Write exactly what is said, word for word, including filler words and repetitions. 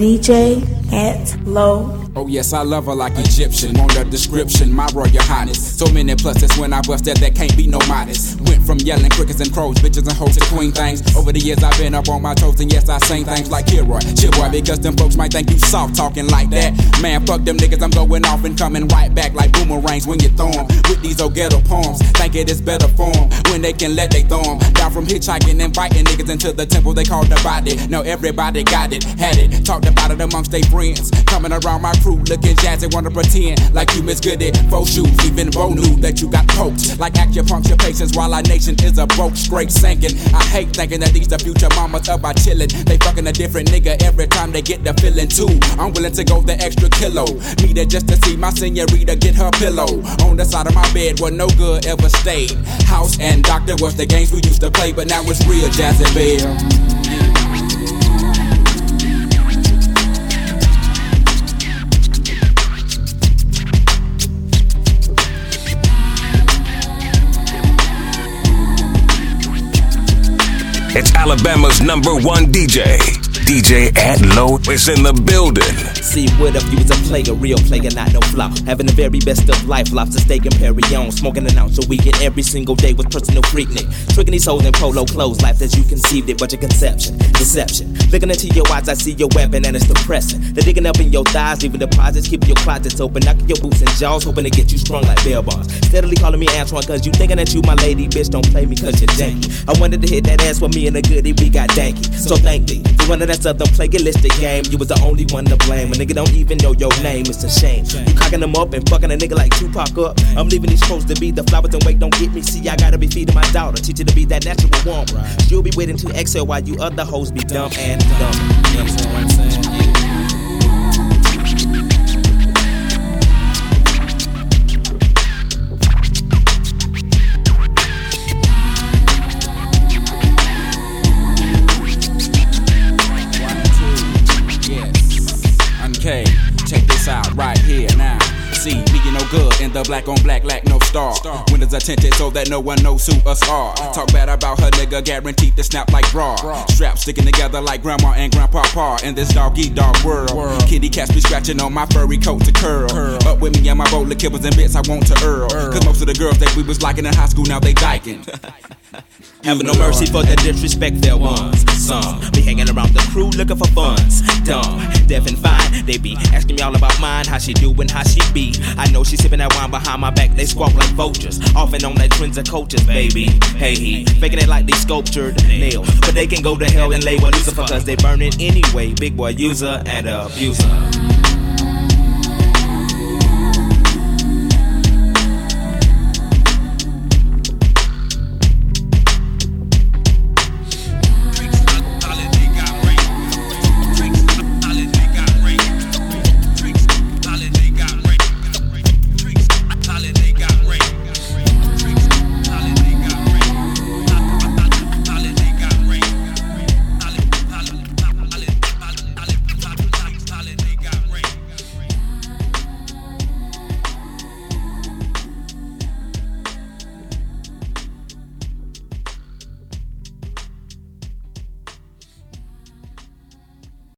D J at Low. Oh yes, I love her like Egyptian. Want a description, my royal highness. So many pluses when I bust that, that can't be no modest. Went from yelling crickets and crows, bitches and hoes to queen things. Over the years I've been up on my toes, and yes I sing things like Kilroy, Chilroy, because them folks might think you soft talking like that. Man, fuck them niggas, I'm going off and coming right back like boomerangs when you throw 'em. With these old ghetto poems, think it is better form when they can let they throw 'em. Down from hitchhiking, inviting niggas into the temple they call the body. Now everybody got it, had it, talked about it amongst their friends. Coming around my crew looking jazzy, wanna pretend like you Miss Goody. Faux shoes, even Bo knew that you got poked. Like acupuncture patients while our nation is a broke, straight sinking. I hate thinking that these the future mamas up by chillin'. They fucking a different nigga every time they get the feeling too. I'm willing to go the extra kilo. Need it just to see my senorita get her pillow. On the side of my bed where no good ever stayed. House and doctor was the games we used to play, but now it's real Jazzy Belle. It's Alabama's number one D J. D J at Low is in the building. See, what if you was a player, real player, not no flop. Having the very best of life, lobster steak and Perry on. Smoking an ounce a weekend every single day with personal freaknik. Tricking these hoes in polo clothes, life as you conceived it, but your conception, deception. Looking into your eyes, I see your weapon and it's depressing. They're digging up in your thighs, leaving deposits, keeping your closets open. Knocking your boots and jaws, hoping to get you strung like bell bonds. Steadily calling me Antoine, cause you thinking that you my lady, bitch, don't play me cause you're janky. I wanted to hit that ass with me and a goodie, we got danky. So thank thee. You wanted that southern plagiaristic game, you was the only one to blame. A nigga don't even know your name, it's a shame. You cocking them up and fucking a nigga like Tupac up. I'm leaving these clothes to be the flowers and wait, don't get me. See, I gotta be feeding my daughter, teach her to be that natural woman. You'll be waiting to exhale while you other hoes be dumb and dumb. You know what I'm saying? Okay, check this out right here now. See, me you no good in the black on black lack no star. star. Windows are tinted so that no one knows who us are. Uh. Talk bad about her nigga, guaranteed to snap like bra. bra. Straps sticking together like grandma and grandpa par. In this dog eat dog world. world. Kitty cats be scratching on my furry coat to curl. curl. Up with me and my bowl of kibbles and bits I want to earl. earl. Cause most of the girls that we was liking in high school now they dyking. Having no mercy for the disrespect there ones. Some be hanging around the crew looking for funds. Dumb, deaf and fine. They be asking me all about mine, how she doing, how she be. I know she sipping that wine behind my back. They squawk like vultures, off and on like trends and coaches, baby. Hey, he faking it like they sculptured nails, but they can go to hell and label Lucifer cause they burn it anyway. Big boy user and abuser.